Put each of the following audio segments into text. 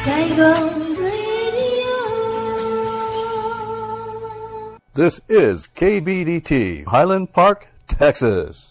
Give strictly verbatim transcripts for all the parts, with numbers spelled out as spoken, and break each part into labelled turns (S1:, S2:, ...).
S1: Saigon Radio.
S2: This is K B D T, Highland Park, Texas.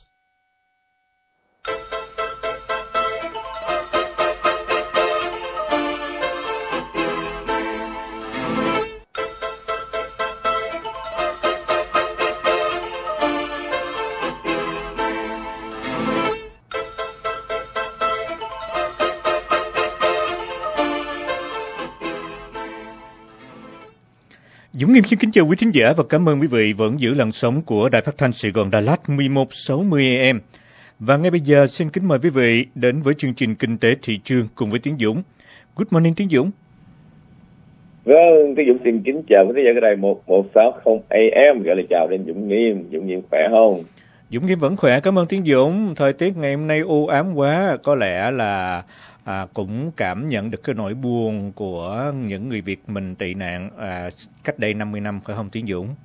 S3: Dũng Nghiêm xin kính chào quý thính giả và cảm ơn quý vị vẫn giữ làn sóng của Đài Phát thanh Sài Gòn Đà Lạt mười một sáu mươi A M. Và ngay bây giờ xin kính mời quý vị đến với chương trình Kinh tế thị trường cùng với Tiến Dũng. Good morning Tiến Dũng.
S4: Vâng, Tiến Dũng xin kính chào quý thính giả của Đài một một sáu không A M, gọi là chào đến Dũng Nghiêm. Dũng Nghiêm khỏe không?
S3: Dũng Nghiêm vẫn khỏe, cảm ơn Tiến Dũng. Thời tiết ngày hôm nay u ám quá, có lẽ là À, cũng cảm nhận được cái nỗi buồn của những người Việt mình tị nạn à, cách đây năm mươi năm, phải không Tiến Dũng?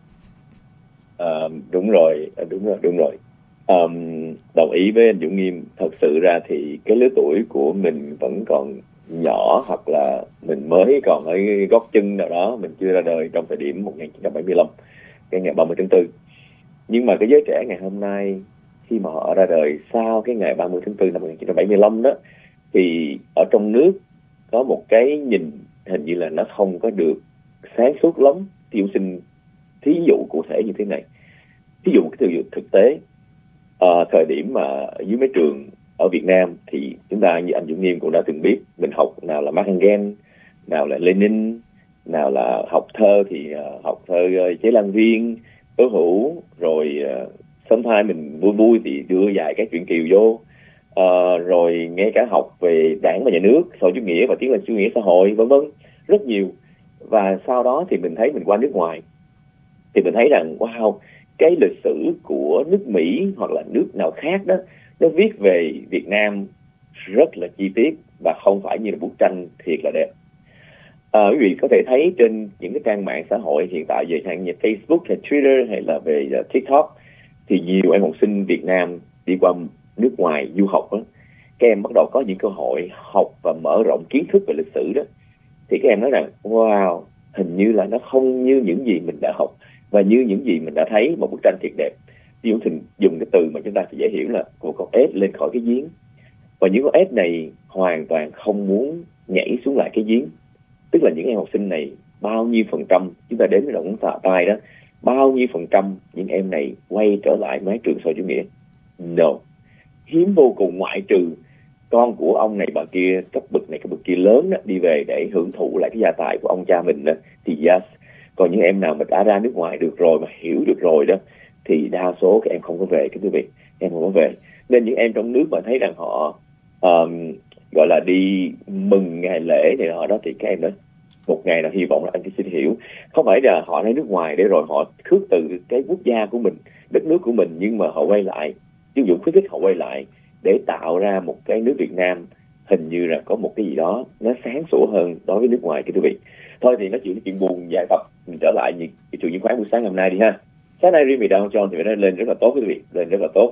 S4: À, đúng rồi, đúng rồi, đúng rồi. Um, đồng ý với anh Dũng Nghiêm. Thật sự ra thì cái lứa tuổi của mình vẫn còn nhỏ, hoặc là mình mới còn ở gót chân nào đó, mình chưa ra đời trong thời điểm một nghìn chín trăm bảy mươi lăm, cái ngày ba mươi tháng tư. Nhưng mà cái giới trẻ ngày hôm nay, khi mà họ ra đời sau cái ngày ba mươi tháng tư năm một nghìn chín trăm bảy mươi lăm đó, thì ở trong nước có một cái nhìn hình như là nó không có được sáng suốt lắm. Thì Dũng xin thí dụ cụ thể như thế này. Thí dụ cái dụ thực tế, à, thời điểm mà ở dưới mấy trường ở Việt Nam thì chúng ta như anh Dũng Nghiêm cũng đã từng biết, mình học nào là Marx Engels, nào là Lenin, nào là học thơ thì uh, học thơ uh, Chế Lan Viên, Tố Hữu, rồi uh, sometimes mình vui vui thì đưa vài cái truyện Kiều vô. Uh, rồi ngay cả học về đảng và nhà nước, xã hội chủ nghĩa và tiến lên chủ nghĩa xã hội, vân vân, rất nhiều. Và sau đó thì mình thấy mình qua nước ngoài thì mình thấy rằng wow, cái lịch sử của nước Mỹ hoặc là nước nào khác đó, nó viết về Việt Nam rất là chi tiết và không phải như là bức tranh thiệt là đẹp. Uh, quý vị có thể thấy trên những cái trang mạng xã hội hiện tại về hàng như Facebook hay Twitter hay là về uh, TikTok, thì nhiều em học sinh Việt Nam đi qua nước ngoài du học đó, các em bắt đầu có những cơ hội học và mở rộng kiến thức về lịch sử đó, thì các em nói rằng wow, hình như là nó không như những gì mình đã học và như những gì mình đã thấy một bức tranh thiệt đẹp. Ví dụ mình dùng cái từ mà chúng ta thì dễ hiểu là một con ếch lên khỏi cái giếng, và những con ếch này hoàn toàn không muốn nhảy xuống lại cái giếng. Tức là những em học sinh này bao nhiêu phần trăm, chúng ta đếm cái động tạ tay đó, bao nhiêu phần trăm những em này quay trở lại mái trường xã hội chủ nghĩa? No, hiếm vô cùng, ngoại trừ con của ông này bà kia, cấp bậc này cấp bậc kia lớn đó, đi về để hưởng thụ lại cái gia tài của ông cha mình đó, thì yes. Còn những em nào mà đã ra nước ngoài được rồi, mà hiểu được rồi đó, thì đa số các em không có về, cái quý vị, em không có về. Nên những em trong nước mà thấy rằng họ um, gọi là đi mừng ngày lễ này họ đó, thì các em đó một ngày nào hy vọng là anh xin hiểu, không phải là họ ra nước ngoài để rồi họ khước từ cái quốc gia của mình, đất nước của mình, nhưng mà họ quay lại, ví dụ khuyến khích họ quay lại để tạo ra một cái nước Việt Nam hình như là có một cái gì đó nó sáng sủa hơn đối với nước ngoài, cái quý vị. Thôi thì nói chuyện cái chuyện buồn dài tập, mình trở lại những thị trường chứng khoán buổi sáng hôm nay đi ha. Sáng nay riêng về Dow Jones thì nó lên rất là tốt, quý vị, lên rất là tốt.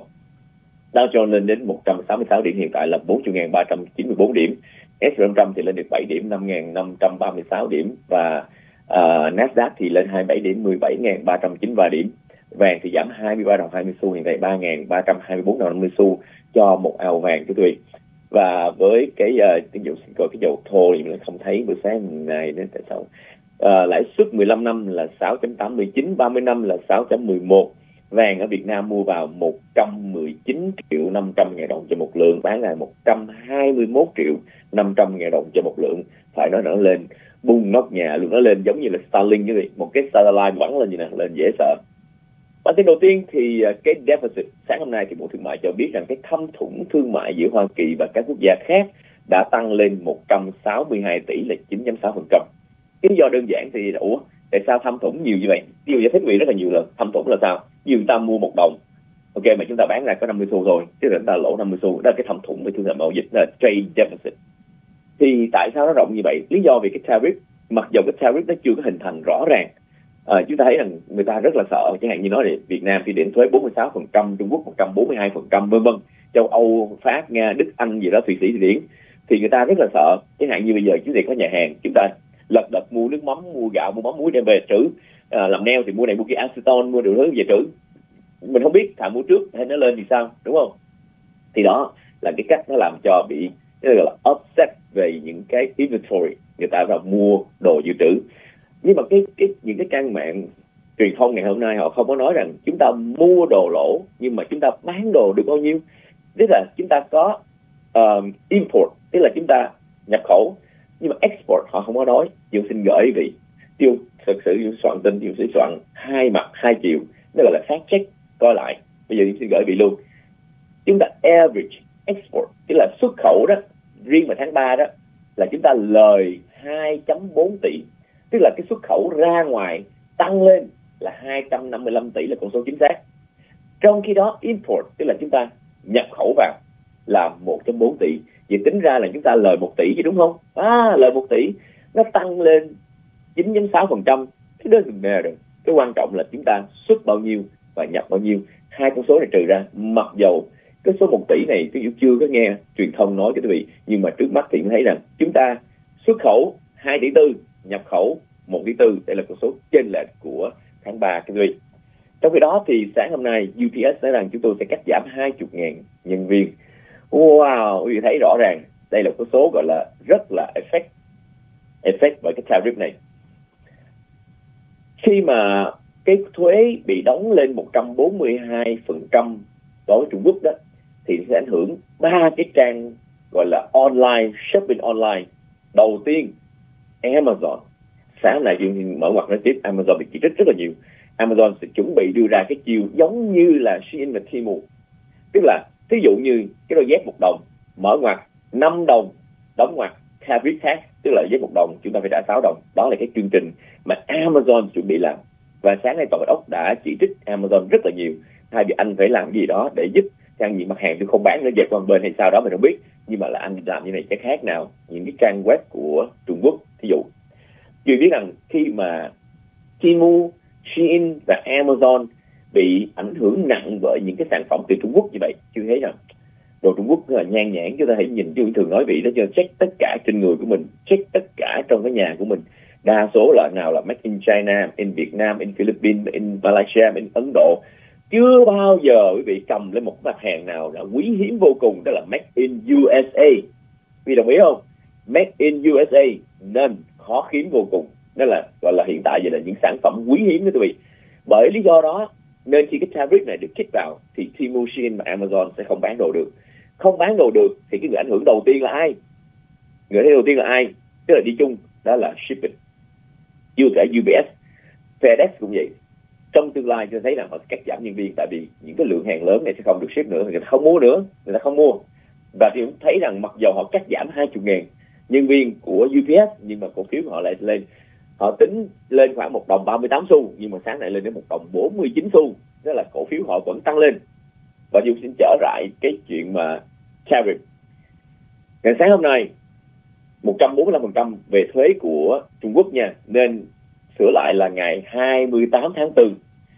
S4: Dow Jones lên đến một trăm sáu mươi sáu điểm, hiện tại là bốn mươi nghìn ba trăm chín mươi tư điểm. S and P năm trăm thì lên được bảy điểm, năm nghìn năm trăm ba mươi sáu điểm, và uh, Nasdaq thì lên hai mươi bảy điểm, mười bảy nghìn ba trăm chín mươi ba điểm. Vàng thì giảm hai mươi ba đồng hai mươi xu, hiện tại ba nghìn ba trăm hai mươi tư đồng năm mươi xu cho một ounce vàng, quý vị. Và với cái ví dụ coi cái dầu thô thì mình không thấy bữa sáng này nữa, tại sao? À, lãi suất mười lăm năm là sáu chấm tám mươi chín, ba mươi năm là sáu chấm mười một. Vàng ở Việt Nam mua vào một trăm mười chín triệu năm trăm ngàn đồng cho một lượng, bán lại một trăm hai mươi mốt triệu năm trăm ngàn đồng cho một lượng. Phải nói nó lên bung nóc nhà luôn, nó lên giống như là Starlink như vậy, một cái satellite bắn lên như này, lên dễ sợ. Bản tin đầu tiên thì cái deficit, sáng hôm nay thì Bộ Thương mại cho biết rằng cái thâm thủng thương mại giữa Hoa Kỳ và các quốc gia khác đã tăng lên một trăm sáu mươi hai tỷ, là chín phẩy sáu phần trăm. Cái lý do đơn giản thì ủa, tại sao thâm thủng nhiều như vậy? Ví dụ giải thích vị rất là nhiều lần, thâm thủng là sao? Ví dụ chúng ta mua một đồng, ok, mà chúng ta bán ra có năm mươi xu thôi, chứ là chúng ta lỗ năm mươi xu, đó là cái thâm thủng về thương mại mậu dịch, đó là trade deficit. Thì tại sao nó rộng như vậy? Lý do vì cái tariff, mặc dù cái tariff nó chưa có hình thành rõ ràng. À, chúng ta thấy rằng người ta rất là sợ, chẳng hạn như nói thì Việt Nam thì điểm thuế bốn mươi sáu phần trăm, Trung Quốc một trăm bốn mươi hai phần trăm, vân vân, châu Âu, Pháp, Nga, Đức, Anh gì đó, Thụy Sĩ, Thụy Điển thì người ta rất là sợ. Chẳng hạn như bây giờ chúng ta có nhà hàng, chúng ta lật đật mua nước mắm, mua gạo, mua mắm muối đem về trữ, à, làm neo thì mua này mua kia aceton, mua đủ thứ về trữ. Mình không biết thà mua trước hay nó lên thì sao, đúng không? Thì đó là cái cách nó làm cho bị gọi là upset về những cái inventory, người ta vào mua đồ dự trữ. Nhưng mà cái cái những cái trang mạng truyền thông ngày hôm nay họ không có nói rằng chúng ta mua đồ lỗ, nhưng mà chúng ta bán đồ được bao nhiêu. Tức là chúng ta có um, import, tức là chúng ta nhập khẩu, nhưng mà export họ không có nói. Tôi xin gửi vị tiêu thực sự tôi soạn tin, tôi sẽ soạn hai mặt hai chiều, nó gọi là fact check, coi lại. Bây giờ tôi xin gửi vị luôn. Chúng ta average export, tức là xuất khẩu đó, riêng mà tháng ba đó là chúng ta lời hai phẩy bốn tỷ, tức là cái xuất khẩu ra ngoài tăng lên là hai trăm năm mươi lăm tỷ là con số chính xác. Trong khi đó import, tức là chúng ta nhập khẩu vào là một phẩy bốn tỷ. Vậy tính ra là chúng ta lời một tỷ chứ, đúng không? À, lời một tỷ nó tăng lên chín phẩy sáu phần trăm. Cái đó doesn't matter. Cái quan trọng là chúng ta xuất bao nhiêu và nhập bao nhiêu. Hai con số này trừ ra, mặc dầu cái số một tỷ này tôi chưa có nghe truyền thông nói cho quý vị, nhưng mà trước mắt thì thấy rằng chúng ta xuất khẩu hai tỷ tư, nhập khẩu một tỷ tư. Đây là con số chênh lệch của tháng ba quý vị. Trong khi đó thì sáng hôm nay u pê ét nói rằng chúng tôi sẽ cắt giảm hai mươi nghìn nhân viên. Wow, quý vị thấy rõ ràng đây là con số gọi là rất là effect effect bởi cái tariff này. Khi mà cái thuế bị đóng lên một trăm bốn mươi hai phần trăm đối với Trung Quốc đó, thì sẽ ảnh hưởng ba cái trang gọi là online, shopping online. Đầu tiên, Amazon. Sáng nay chuyện mở ngoặt nói tiếp, Amazon bị chỉ trích rất là nhiều. Amazon sẽ chuẩn bị đưa ra cái chiêu giống như là Shein và Temu. Tức là, ví dụ như cái đôi dép một đồng, mở ngoặt năm đồng, đóng ngoặt tariff tax, tức là dép một đồng chúng ta phải trả sáu đồng. Đó là cái chương trình mà Amazon chuẩn bị làm. Và sáng nay Tòa Bạch Ốc đã chỉ trích Amazon rất là nhiều. Thay vì anh phải làm gì đó để giúp trang những mặt hàng tôi không bán nữa, dẹp qua bên hay sao đó mình không biết, nhưng mà là anh làm như này chắc khác nào những cái trang web của Trung Quốc. Thí dụ chưa biết rằng khi mà Temu, Shein và Amazon bị ảnh hưởng nặng bởi những cái sản phẩm từ Trung Quốc như vậy, chưa thấy rằng đồ Trung Quốc rất là nhan nhản. Chúng ta hãy nhìn, chứ thường nói vị đó cho check tất cả trên người của mình, check tất cả trong cái nhà của mình. Đa số là nào là made in China, in Việt Nam, in Philippines, in Malaysia, in Ấn Độ. Chưa bao giờ quý vị cầm lên một mặt hàng nào là quý hiếm vô cùng, đó là made in u ét a. Quý vị đồng ý không? Made in u ét a nên khó kiếm vô cùng. Đó là gọi là hiện tại vậy là những sản phẩm quý hiếm đó quý vị. Bởi lý do đó nên khi cái tariff này được kích vào thì Temu, Shein và Amazon sẽ không bán đồ được. Không bán đồ được thì cái người ảnh hưởng đầu tiên là ai? Người đầu tiên là ai? Tức là đi chung, đó là shipping. Chưa kể u pê ét, FedEx cũng vậy. Trong tương lai tôi thấy là họ cắt giảm nhân viên, tại vì những cái lượng hàng lớn này sẽ không được ship nữa, người ta không mua nữa, người ta không mua. Và thì cũng thấy rằng mặc dù họ cắt giảm hai mươi nghìn nhân viên của u pê ét, nhưng mà cổ phiếu của họ lại lên, họ tính lên khoảng một đồng ba mươi tám xu, nhưng mà sáng nay lên đến một đồng bốn mươi chín xu, tức là cổ phiếu họ vẫn tăng lên. Và Dung xin trở lại cái chuyện mà tariff. Ngày sáng hôm nay một trăm bốn mươi lăm phần trăm về thuế của Trung Quốc nha, nên sửa lại là ngày hai mươi tám tháng tư.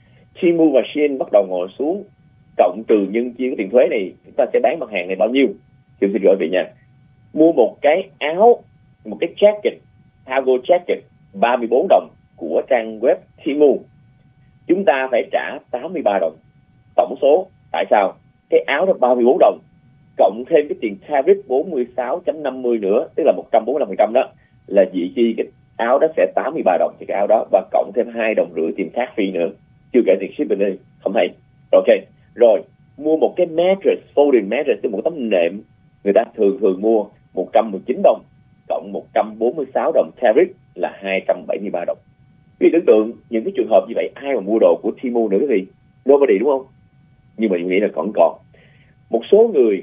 S4: Temu và Shein bắt đầu ngồi xuống cộng trừ nhân chia cái tiền thuế này, chúng ta sẽ bán mặt hàng này bao nhiêu. Chúng xin gọi vị nha. Mua một cái áo, một cái jacket, cargo jacket ba mươi bốn đồng của trang web Temu, chúng ta phải trả tám mươi ba đồng tổng số. Tại sao? Cái áo đó ba mươi bốn đồng cộng thêm cái tiền tariff bốn mươi sáu phẩy năm mươi nữa, tức là một trăm bốn mươi lăm phần trăm đó, là vị chi cái áo đó sẽ tám mươi ba đồng thì cái áo đó, và cộng thêm hai đồng rưỡi tiền tax fee nữa, chưa kể tiền shipping đi, không hay. Ok, rồi mua một cái mattress, folding mattress, tức một tấm nệm, người ta thường thường mua một trăm mười chín đồng cộng một trăm bốn mươi sáu đồng tariff là hai trăm bảy mươi ba đồng. Quý vị tưởng tượng những cái trường hợp như vậy ai mà mua đồ của Temu nữa quý vị? Nobody, đúng không? Nhưng mà mình nghĩ là còn còn một số người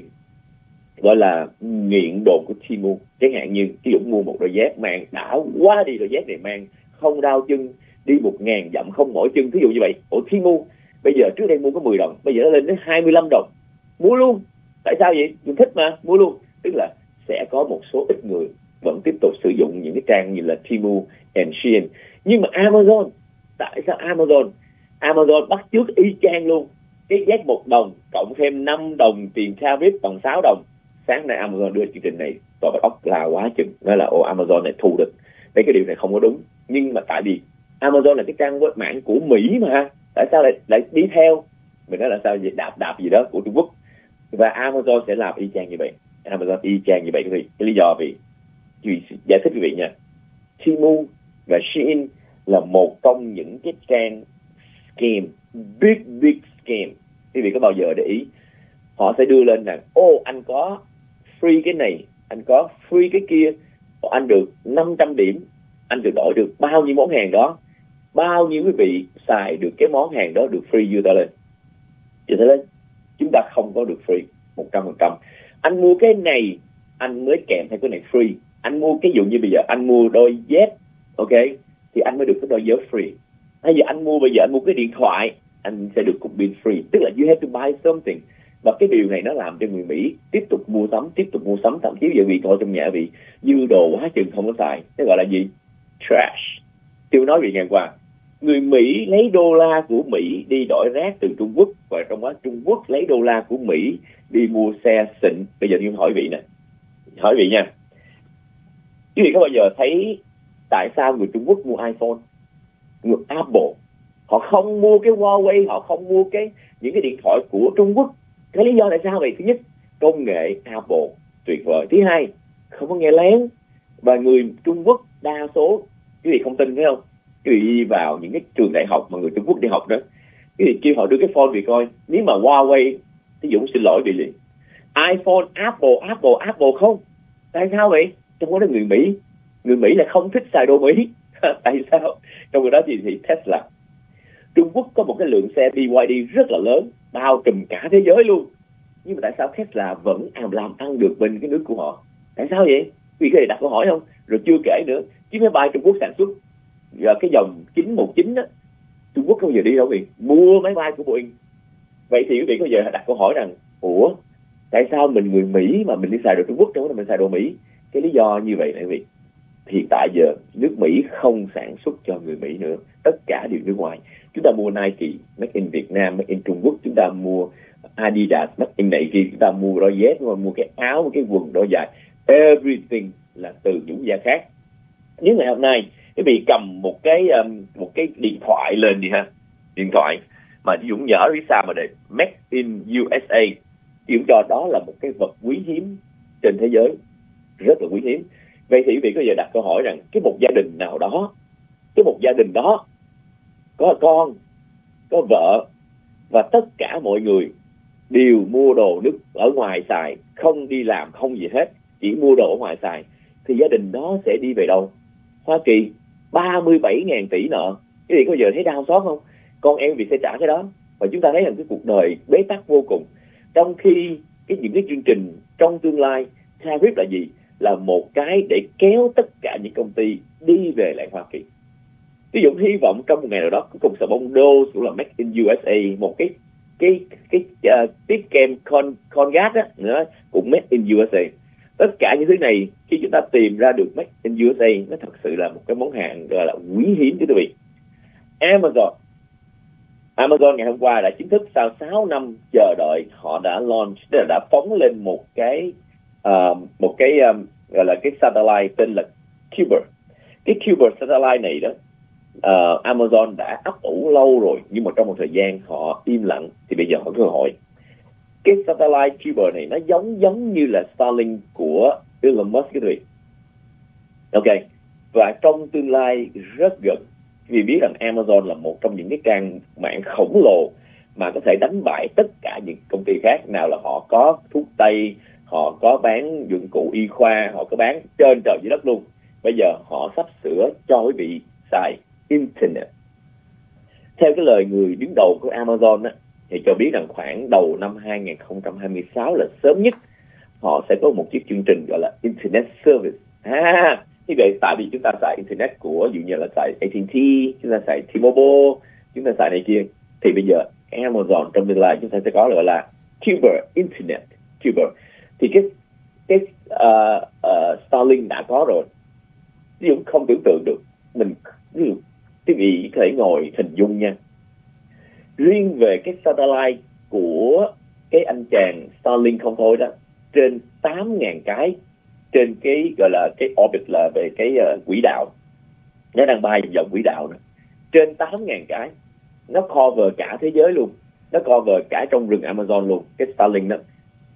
S4: gọi là nghiện đồ của Temu, chẳng hạn như ví dụ mua một đôi dép mang đã quá đi, đôi dép này mang không đau chân, đi một ngàn dặm không mỏi chân, ví dụ như vậy. Ở Temu bây giờ trước đây mua có mười đồng, bây giờ nó lên đến hai mươi lăm đồng, mua luôn. Tại sao vậy? Mình thích mà, mua luôn. Tức là sẽ có một số ít người vẫn tiếp tục sử dụng những cái trang như là Temu and Shein. Nhưng mà Amazon, tại sao Amazon Amazon bắt chước y chang luôn? Cái dép một đồng cộng thêm năm đồng tiền tariff bằng sáu đồng. Sáng nay Amazon đưa chương trình này tòa bạch ốc la quá chừng, nói là ô Amazon này thù địch. Đây cái điều này không có đúng, nhưng mà tại vì Amazon là cái trang web mạng của Mỹ mà, tại sao lại lại đi theo mình nói là sao vậy, đạp đạp gì đó của Trung Quốc, và Amazon sẽ làm y chang như vậy. Amazon y chang như vậy quý vị. Cái lý do vì giải thích quý vị nha, Temu và Shein là một trong những cái trang scam, big big scam. Quý vị có bao giờ để ý họ sẽ đưa lên là ô anh có free cái này, anh có free cái kia, anh được năm trăm điểm, anh được đổi được bao nhiêu món hàng đó, bao nhiêu quý vị xài được cái món hàng đó được free đưa ta lên. Vậy thế lên chúng ta không có được free một trăm phần trăm. Anh mua cái này anh mới kèm theo cái này free. Anh mua cái dụ như bây giờ anh mua đôi dép, ok, thì anh mới được cái đôi dép free. Hay giờ anh mua bây giờ anh mua cái điện thoại, anh sẽ được cục pin free. Tức là you have to buy something. Và cái điều này nó làm cho người Mỹ tiếp tục mua sắm, tiếp tục mua sắm, thậm chí giờ vì coi trong nhà vì dư đồ quá chừng không có xài. Nó gọi là gì? Trash. Tôi nói vì ngày qua, người Mỹ lấy đô la của Mỹ đi đổi rác từ Trung Quốc, và trong đó Trung Quốc lấy đô la của Mỹ đi mua xe xịn. Bây giờ tôi hỏi vị nè, hỏi vị nha, quý vị có bao giờ thấy tại sao người Trung Quốc mua iPhone, người Apple, họ không mua cái Huawei, họ không mua cái những cái điện thoại của Trung Quốc? Cái lý do tại sao vậy? Thứ nhất, công nghệ Apple tuyệt vời. Thứ hai, không có nghe lén. Và người Trung Quốc đa số, quý vị không tin phải không, quý vị đi vào những cái trường đại học mà người Trung Quốc đi học đó, quý vị kêu họ đưa cái phone vì coi, nếu mà Huawei, ví dụ xin lỗi bị liền, iPhone, Apple, Apple, Apple không. Tại sao vậy? Trong đó là người Mỹ, người Mỹ là không thích xài đồ Mỹ. Tại sao? Trong đó thì, thì Tesla. Trung Quốc có một cái lượng xe bê i đê rất là lớn, bao trùm cả thế giới luôn. Nhưng mà tại sao Tesla vẫn làm ăn được bên cái nước của họ? Tại sao vậy? Vì cái này đặt câu hỏi không? Rồi chưa kể nữa, chiếc máy bay Trung Quốc sản xuất, giờ cái dòng chín một chín đó, Trung Quốc không bao giờ đi đâu vì mua máy bay của Boeing. Vậy thì quý vị có giờ đặt câu hỏi rằng, ủa, tại sao mình người Mỹ mà mình đi xài đồ Trung Quốc, trong đó mình xài đồ Mỹ? Cái lý do như vậy là vì hiện tại giờ nước Mỹ không sản xuất cho người Mỹ nữa, tất cả đều nước ngoài. Chúng ta mua Nike, made in Việt Nam, made in Trung Quốc. Chúng ta mua Adidas, made in này kia. Chúng ta mua đôi dép, mua cái áo, mua cái quần đôi dài. Everything là từ những quốc gia khác. Nếu ngày hôm nay quý vị cầm một cái um, một cái điện thoại lên đi ha, điện thoại mà Dũng nhớ phía sau mà để made in u ét a, Dũng cho đó là một cái vật quý hiếm trên thế giới, rất là quý hiếm. Vậy thì quý vị có giờ đặt câu hỏi rằng cái một gia đình nào đó, cái một gia đình đó có con, có vợ, và tất cả mọi người đều mua đồ nước ở ngoài xài, không đi làm, không gì hết, chỉ mua đồ ở ngoài xài, thì gia đình đó sẽ đi về đâu? Hoa Kỳ, ba mươi bảy nghìn tỷ nợ. Cái gì có giờ thấy đau xót không? Con em vì sẽ trả cái đó. Và chúng ta thấy rằng cái cuộc đời bế tắc vô cùng. Trong khi cái những cái chương trình trong tương lai, tariff là gì? Là một cái để kéo tất cả những công ty đi về lại Hoa Kỳ. Ví dụ hy vọng trong một ngày nào đó, cùng xà bông đô cũng là made in u ét a, một cái cái cái uh, tiết kem con con gas á nữa cũng made in u ét a. Tất cả những thứ này khi chúng ta tìm ra được made in u ét a, nó thật sự là một cái món hàng gọi là quý hiếm, quý vị. Amazon Amazon ngày hôm qua đã chính thức sau sáu năm chờ đợi, họ đã launch, tức là đã phóng lên một cái uh, một cái um, gọi là cái satellite tên là Kuiper. Cái Kuiper satellite này đó, uh, Amazon đã ấp ủ lâu rồi, nhưng mà trong một thời gian họ im lặng, thì bây giờ họ có cơ hội. Cái satellite Kuiper này nó giống giống như là Starlink của Elon Musk cái vị. Ok, và trong tương lai rất gần, vì biết rằng Amazon là một trong những cái trang mạng khổng lồ mà có thể đánh bại tất cả những công ty khác. Nào là họ có thuốc tây, họ có bán dụng cụ y khoa, họ có bán trên trời dưới đất luôn. Bây giờ họ sắp sửa cho quý vị xài Internet. Theo cái lời người đứng đầu của Amazon á, thì cho biết rằng khoảng đầu năm hai không hai sáu là sớm nhất, họ sẽ có một chiếc chương trình gọi là Internet Service. À, như vậy tại vì chúng ta xài Internet của, dụ như là xài a tê and tê, chúng ta xài T-Mobile, chúng ta xài này kia, thì bây giờ Amazon trong tương lai chúng ta sẽ có gọi là Kuiper Internet. Kuiper thì cái cái uh, uh, Starlink đã có rồi, ví dụ không tưởng tượng được. Mình ví dụ quý vị có thể ngồi hình dung nha, riêng về cái satellite của cái anh chàng Starlink không thôi đó, trên tám nghìn cái trên cái gọi là cái orbit, là về cái uh, quỹ đạo, nó đang bay vòng quỹ đạo nữa, trên tám ngàn cái. Nó cover cả thế giới luôn, nó cover cả trong rừng Amazon luôn, cái Starlink đó.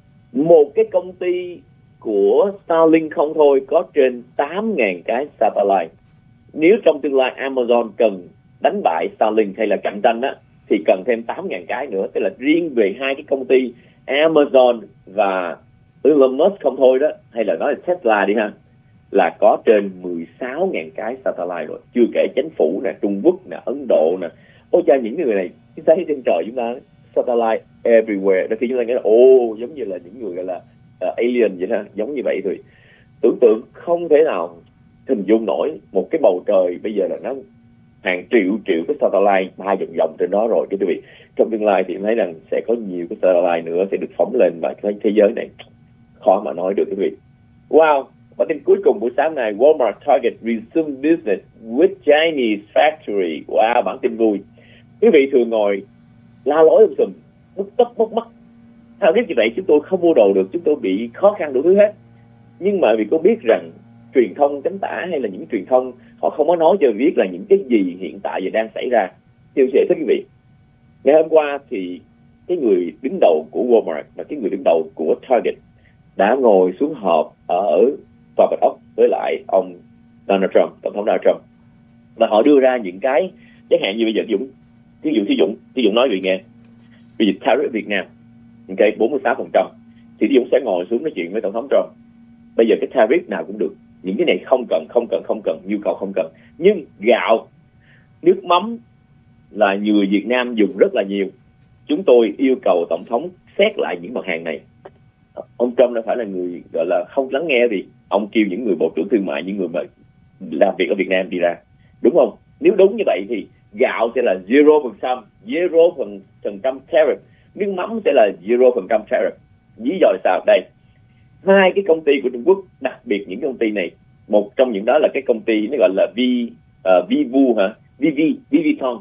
S4: Một cái công ty của Starlink không thôi có trên tám ngàn cái satellite. Nếu trong tương lai Amazon cần đánh bại Starlink hay là cạnh tranh á, thì cần thêm tám ngàn cái nữa. Tức là riêng về hai cái công ty Amazon và Elon Musk không thôi đó, hay là nói là Tesla đi ha, là có trên mười sáu ngàn cái satellite rồi. Chưa kể chính phủ nè, Trung Quốc nè, Ấn Độ nè. Ôi cha, những người này chúng ta thấy trên trời chúng ta satellite everywhere. Đôi khi chúng ta nghĩ là ô giống như là những người gọi là uh, alien vậy ha, giống như vậy thôi. Tưởng tượng không thể nào hình dung nổi một cái bầu trời bây giờ là nó hàng triệu triệu cái satellite bay vòng vòng trên đó rồi. Cái quý vị, trong tương lai thì em thấy rằng sẽ có nhiều cái satellite nữa sẽ được phóng lên, và cái thế giới này khó mà nói được quý vị. Wow, bản tin cuối cùng buổi sáng này, Walmart Target resume business with Chinese factory. Wow, bản tin vui. Quý vị thường ngồi la lối um sùm, bức tấp bức mắt. Sao biết như vậy chúng tôi không mua đồ được, chúng tôi bị khó khăn đủ thứ hết. Nhưng mà vì cô biết rằng truyền thông cánh tả hay là những truyền thông họ không có nói cho mình biết là những cái gì hiện tại và đang xảy ra. Thì sẽ thích quý vị. Ngày hôm qua thì cái người đứng đầu của Walmart và cái người đứng đầu của Target đã ngồi xuống họp ở Tòa Bạch Ốc với lại ông Donald Trump, tổng thống Donald Trump, và họ đưa ra những cái chẳng hạn như bây giờ Dũng, ví dụ Thí Dũng, Thí Dũng nói vị nghe, bây giờ tariff Việt Nam, cái bốn mươi sáu phần trăm, thì Thí Dũng sẽ ngồi xuống nói chuyện với tổng thống Trump. Bây giờ cái tariff nào cũng được, những cái này không cần, không cần, không cần, nhu cầu không cần. Nhưng gạo, nước mắm là người Việt Nam dùng rất là nhiều. Chúng tôi yêu cầu tổng thống xét lại những mặt hàng này. Ông Trump đã phải là người gọi là không lắng nghe, vì ông kêu những người bộ trưởng thương mại, những người mà làm việc ở Việt Nam đi ra, đúng không? Nếu đúng như vậy thì gạo sẽ là zero phần trăm, zero phần trăm tariff, nước mắm sẽ là zero phần trăm tariff. Lý do là sao? Đây, hai cái công ty của Trung Quốc, đặc biệt những công ty này, một trong những đó là cái công ty nó gọi là V uh, Vivu hả, vê vê, Viviton.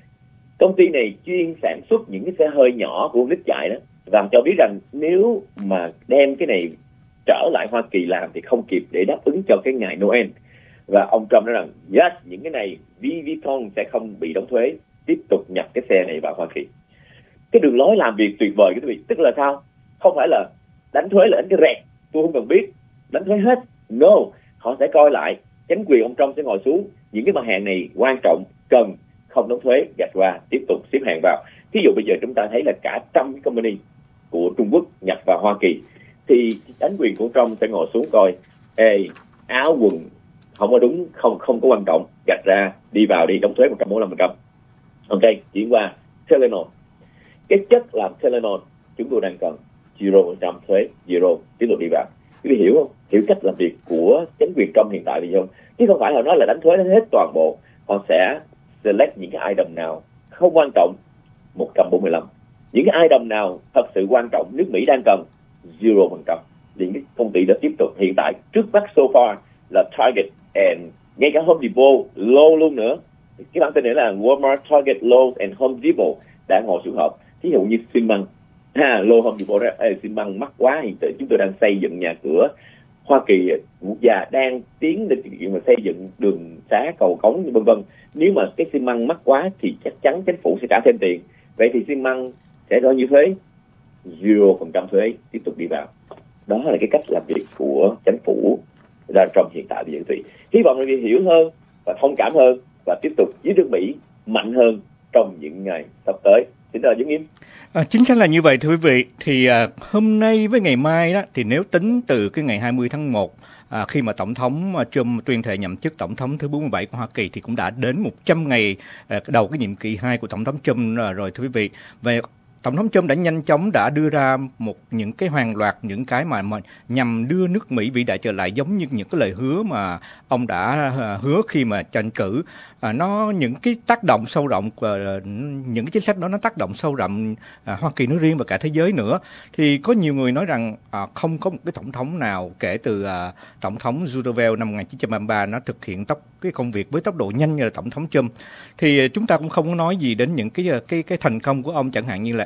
S4: Công ty này chuyên sản xuất những cái xe hơi nhỏ của nước chạy đó, và cho biết rằng nếu mà đem cái này trở lại Hoa Kỳ làm thì không kịp để đáp ứng cho cái ngày Noel. Và ông Trump nói rằng yes, những cái này Viviton sẽ không bị đóng thuế, tiếp tục nhập cái xe này vào Hoa Kỳ. Cái đường lối làm việc tuyệt vời quý vị. Tức là sao? Không phải là đánh thuế là đánh cái rẹt, tôi không cần biết, đánh thuế hết. No, họ sẽ coi lại, chính quyền ông Trump sẽ ngồi xuống, những cái mặt hàng này quan trọng, cần, không đóng thuế, gạch qua, tiếp tục ship hàng vào. Ví dụ bây giờ chúng ta thấy là cả trăm cái company của Trung Quốc nhập vào Hoa Kỳ, thì chính quyền của Trump sẽ ngồi xuống coi, ê, áo quần không có đúng, không không có quan trọng, gạch ra, đi vào đi, đóng thuế một trăm bốn mươi lăm phần trăm. Ok, chuyển qua Telenor. Cái chất làm Telenor chúng tôi đang cần zero phần trăm thuế, zero, tiếp tục đi vào. Quý vị hiểu không? Hiểu cách làm việc của chính quyền Trump hiện tại bây giờ không? Chứ không phải họ nói là đánh thuế hết toàn bộ. Họ sẽ select những cái item nào không quan trọng, một trăm bốn mươi lăm. Những cái item nào thật sự quan trọng, nước Mỹ đang cần, zero phần trăm. Những cái công ty đã tiếp tục hiện tại, trước mắt so far là Target and ngay cả Home Depot, Lowe's luôn nữa. Cái bản tin này là Walmart, Target, Lowe's and Home Depot đã ngồi xuống họp. Ví dụ như xi măng, ha, Lowe's, Home Depot đó, xi măng mắc quá, hiện tại chúng tôi đang xây dựng nhà cửa. Hoa Kỳ quốc gia đang tiến đến chuyện mà xây dựng đường xá, cầu cống vân vân. Nếu mà cái xi măng mắc quá thì chắc chắn chính phủ sẽ trả thêm tiền. Vậy thì xi măng sẽ bao nhiêu thuế? zero phần trăm thuế, tiếp tục đi vào. Đó là cái cách làm việc của chính phủ ra trong hiện tại bây giờ. Thì hy vọng là hiểu hơn và thông cảm hơn và tiếp tục giúp nước Mỹ mạnh hơn trong những ngày sắp tới. Xin chào Dũng Nghiêm.
S3: À, chính xác là như vậy thưa quý vị. Thì à, hôm nay với ngày mai đó, thì nếu tính từ cái ngày hai mươi tháng một, à, khi mà Tổng thống Trump tuyên thệ nhậm chức Tổng thống thứ bốn mươi bảy của Hoa Kỳ, thì cũng đã đến một trăm ngày à, đầu cái nhiệm kỳ hai của Tổng thống Trump rồi thưa quý vị. Về Tổng thống Trump đã nhanh chóng đã đưa ra một những cái hàng loạt những cái mà, mà nhằm đưa nước Mỹ vĩ đại trở lại, giống như những cái lời hứa mà ông đã hứa khi mà tranh cử. À, nó những cái tác động sâu rộng, uh, những cái chính sách đó nó tác động sâu rộng uh, Hoa Kỳ nói riêng và cả thế giới nữa. Thì có nhiều người nói rằng uh, không có một cái tổng thống nào kể từ uh, tổng thống Roosevelt năm một nghìn chín trăm ba mươi ba nó thực hiện tốc cái công việc với tốc độ nhanh như là tổng thống Trump. Thì uh, chúng ta cũng không có nói gì đến những cái cái cái thành công của ông, chẳng hạn như là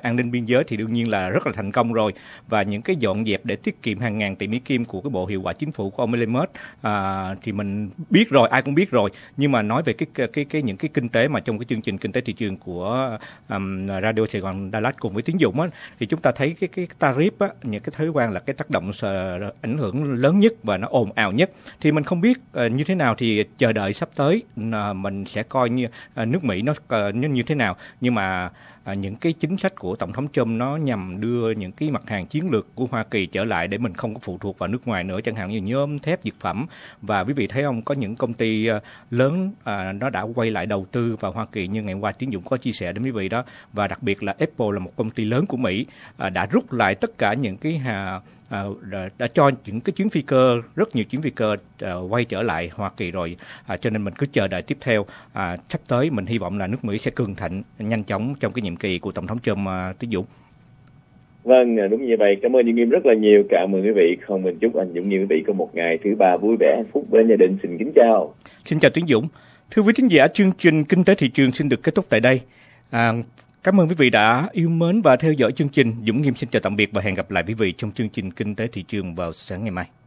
S3: an ninh biên giới thì đương nhiên là rất là thành công rồi, và những cái dọn dẹp để tiết kiệm hàng ngàn tỷ Mỹ Kim của cái bộ hiệu quả chính phủ của ông Elon Musk à, thì mình biết rồi, ai cũng biết rồi. Nhưng mà nói về cái cái cái, cái những cái kinh tế mà trong cái chương trình kinh tế thị trường của um, Radio Sài Gòn Đà Lạt cùng với Tín Dụng á, thì chúng ta thấy cái cái tarif á, những cái thuế quan là cái tác động uh, ảnh hưởng lớn nhất và nó ồn ào nhất. Thì mình không biết uh, như thế nào, thì chờ đợi sắp tới uh, mình sẽ coi như uh, nước Mỹ nó uh, như, như thế nào. Nhưng mà À, những cái chính sách của Tổng thống Trump nó nhằm đưa những cái mặt hàng chiến lược của Hoa Kỳ trở lại để mình không có phụ thuộc vào nước ngoài nữa, chẳng hạn như nhôm, thép, dược phẩm. Và quý vị thấy không, có những công ty lớn à, nó đã quay lại đầu tư vào Hoa Kỳ như ngày hôm qua Tín Dụng có chia sẻ đến quý vị đó. Và đặc biệt là Apple là một công ty lớn của Mỹ à, đã rút lại tất cả những cái hà À, đã, đã cho những cái chuyến phi cơ, rất nhiều chuyến phi cơ à, quay trở lại Hoa Kỳ rồi, à, cho nên mình cứ chờ đợi tiếp theo. À, sắp tới mình hy vọng là nước Mỹ sẽ cường thịnh nhanh chóng trong cái nhiệm kỳ của Tổng thống Trump. À, Tín Dũng.
S4: Vâng, đúng như vậy. Cảm ơn Dũng Nghiêm rất là nhiều. Cảm ơn quý vị. Không, mình chúc anh Dũng Nghiêm quý vị có một ngày thứ ba vui vẻ, hạnh phúc bên gia đình. Xin kính chào.
S3: Xin chào Tín Dũng. Thưa quý thính giả, chương trình Kinh tế thị trường xin được kết thúc tại đây. À, Cảm ơn quý vị đã yêu mến và theo dõi chương trình. Dũng Nghiêm xin chào tạm biệt và hẹn gặp lại quý vị trong chương trình Kinh tế thị trường vào sáng ngày mai.